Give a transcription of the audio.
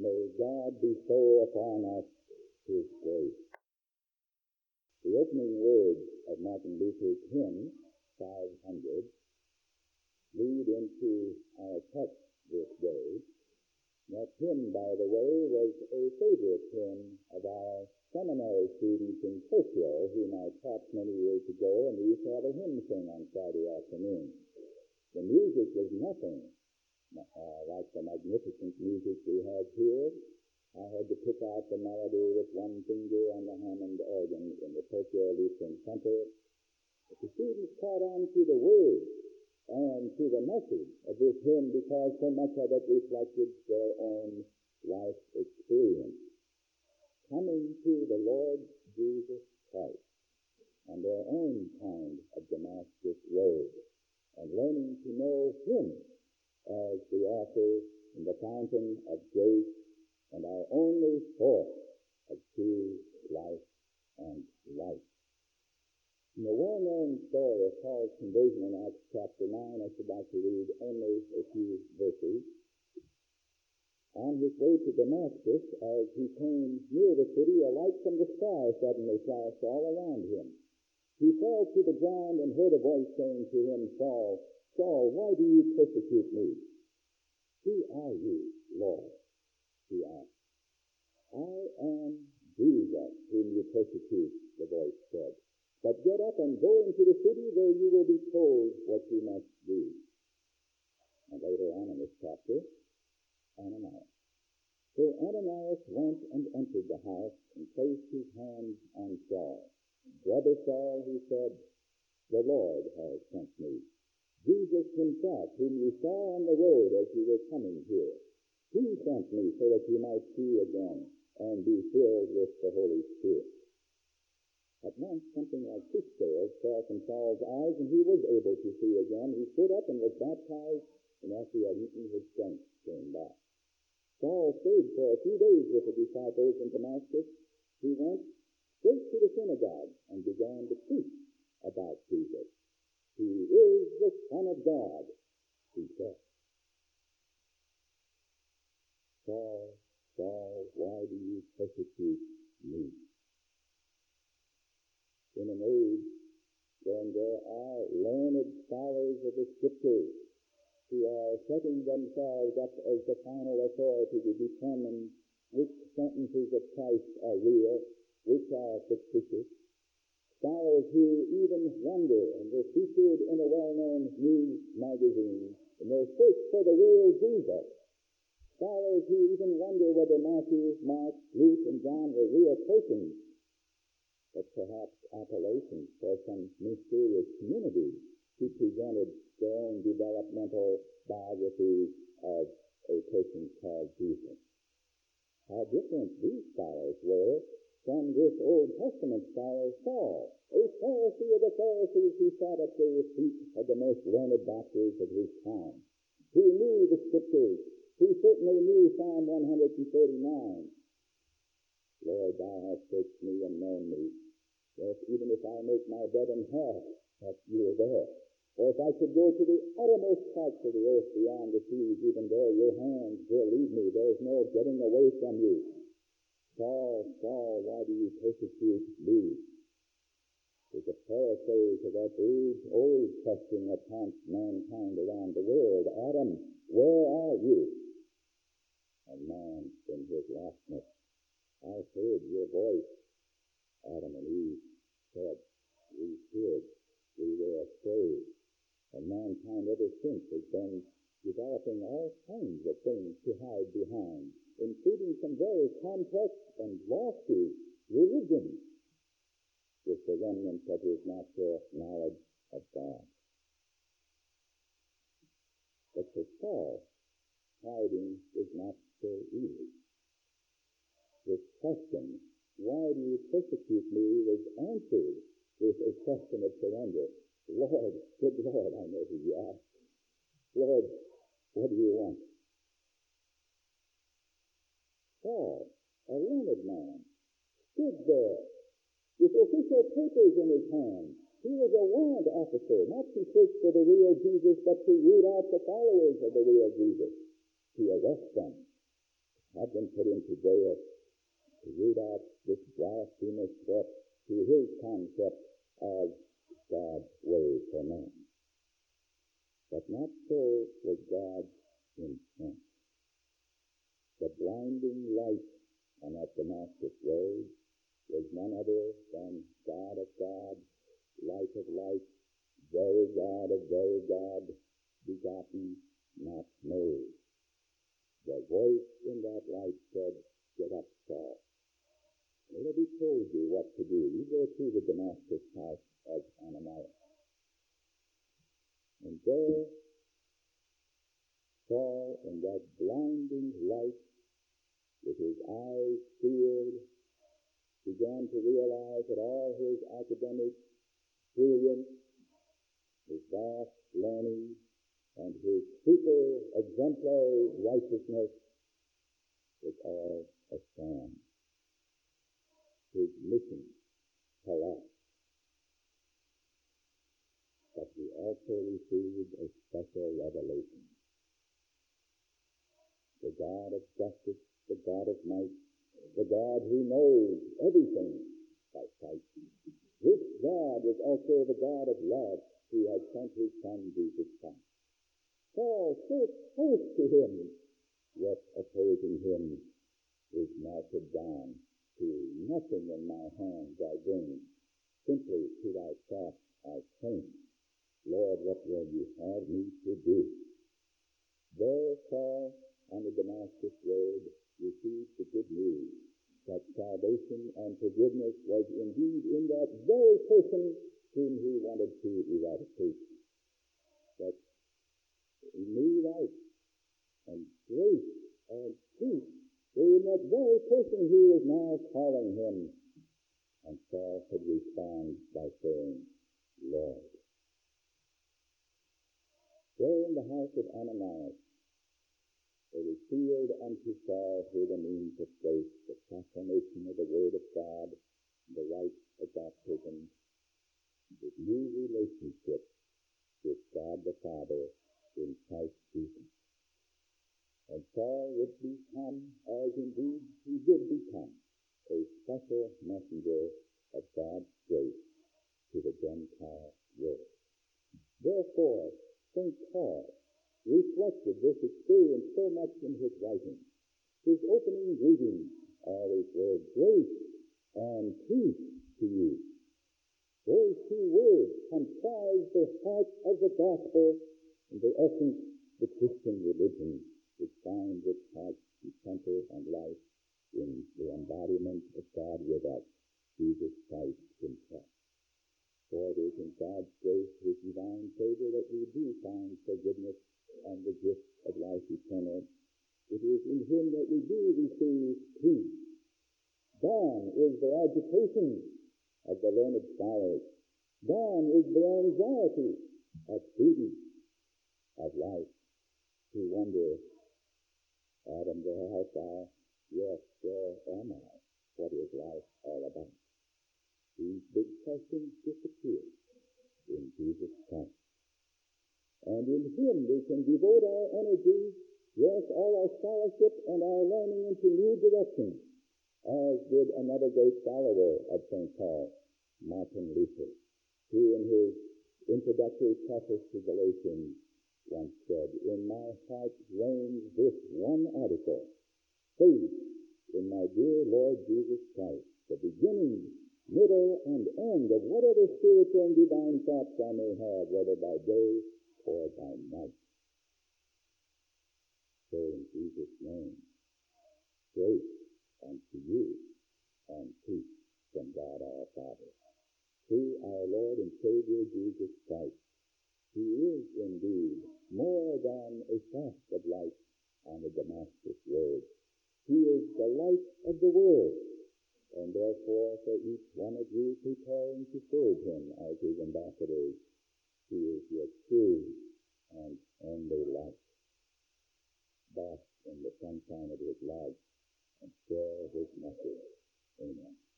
May God bestow upon us His grace. The opening words of Martin Luther's hymn, 500, lead into our text this day. That hymn, by the way, was a favorite hymn of our seminary students in Tokyo, whom I taught many years ago, and we used to have a hymn sing on Friday afternoon. The music was nothing like the magnificent music we have here. I had to pick out the melody with one finger on the Hammond organ in the Tokyo Lutheran Center. But the students caught on to the words and to the message of this hymn because so much of it reflected their own life experience. Coming to the Lord Jesus Christ on their own kind of Damascus road and learning to know Him as the author and the fountain of grace and our only source of true life and life. In the well-known story of Paul's conversion in Acts chapter 9, I should like to read only a few verses. On his way to Damascus, as he came near the city, a light from the sky suddenly flashed all around him. He fell to the ground and heard a voice saying to him, Saul, Saul, why do you persecute me? Who are you, Lord? He asked. I am Jesus, whom you persecute, the voice said. But get up and go into the city where you will be told what you must do. And later on in this chapter, Ananias. So Ananias went and entered the house and placed his hands on Saul. Brother Saul, he said, the Lord has sent me. Jesus himself, whom you saw on the road as you were coming here. He sent me so that you might see again and be filled with the Holy Spirit. At once something like fish scales fell from Saul's eyes, and he was able to see again. He stood up and was baptized, and after he had eaten, his strength came back. Saul stayed for a few days with the disciples in Damascus. He went straight to the synagogue and began to preach about Jesus. He is the Son of God, he said. Saul, Saul, why do you persecute me? In an age when there are learned scholars of the Scriptures who are setting themselves up as the final authority to determine which sentences of Christ are real, which are fictitious, scholars who even wonder, and were featured in a well-known news magazine in their search for the real Jesus, scholars who even wonder whether Matthew, Mark, Luke, and John were real persons, but perhaps appellations for some mysterious community who presented their own developmental biographies of a person called Jesus. How different these scholars were from this Old Testament scholar Saul, a Pharisee of the Pharisees who sat at the feet of the most learned doctors of his time, who knew the Scriptures, who certainly knew Psalm 139. Lord, thou hast searched me and known me. Yes, even if I make my bed in hell, that you are there. Or if I should go to the uttermost parts of the earth beyond the seas, even there your hands will lead me. There is no getting away from you. Saul, Saul, why do you persecute me? It's a paraphrase of that age-old question that haunts mankind around the world. Adam, where are you? And man, in his lostness, I heard your voice. Adam and Eve said, we hid, we were afraid. And mankind ever since has been developing all kinds of things to hide behind, including some very complex and lofty religions, with the remnants of his natural knowledge of God. But for Saul, hiding is not so easy. This question, why do you persecute me, was answered with a question of surrender. Lord, good Lord, I know who you are. Lord, what do you want? Saul, a learned man, stood there with official papers in his hand. He was a warrant officer, not to search for the real Jesus, but to root out the followers of the real Jesus, to arrest them, had been put into jail to root out this blasphemous threat to his concept of God's way for man. But not so was God's intent. The blinding light on that Damascus road was none other than God of God, light of light, very God of very God, begotten, not made. The voice in that light said, "Get up, Saul. I already told you what to do. You go through the Damascus house of Ananias." And there, Saul, in that blinding light, with his eyes sealed, began to realize that all his academic brilliance, his vast learning, and his super exemplary righteousness was all a sham. His mission collapsed. But he also received a special revelation. The God of justice, the God of might, the God who knows everything by sight. This God is also the God of love, who has sent his Son, Jesus Christ. Saul, so close to him, yet opposing him, is melted down to nothing in my hands I bring, simply to thyself I cling. Lord, what will you have me to do? There Saul, on the Damascus road, received the good news that salvation and forgiveness was indeed in that very person whom he wanted to eradicate. That new life and grace and peace were in that very person who was now calling him. And Saul could respond by saying, "Lord." There in the house of Ananias, there was sealed unto Saul through the means of grace the proclamation of the Word of God, the rite of baptism, the new relationship with God the Father in Christ Jesus. And Saul would become, as indeed he did become, a special messenger of God's grace to the Gentile world. Therefore, St. Paul reflected this experience so much in his writing. His opening greetings always were, "Grace and peace to you." Those two words comprise the heart of the gospel and the essence of the Christian religion, which finds its heart and center and life in the embodiment of God with us, Jesus Christ himself. For it is in God's grace, his divine favor, that we do find forgiveness and the gift of life eternal. It is in him that we do receive peace. Gone is the agitation of the learned scholars. Gone is the anxiety of students of life who wonder, "Adam, where art thou? Yes, where am I? What is life all about?" These big questions disappear in Jesus Christ. And in him we can devote our energy, yes, all our scholarship and our learning into new directions, as did another great follower of St. Paul, Martin Luther, who in his introductory preface to Galatians once said, "In my heart reigns this one article, faith in my dear Lord Jesus Christ, the beginning, middle, and end of whatever spiritual and divine thoughts I may have, whether by day or by night." So in Jesus' name, grace unto you and peace from God our Father, through our Lord and Savior Jesus Christ, who is indeed more than a flash of light on the Damascus road. He is the light of the world, and therefore for each one of you preparing to serve him as his ambassadors, he is your true and only light. Bask in the sunshine of his light and share his message. Amen.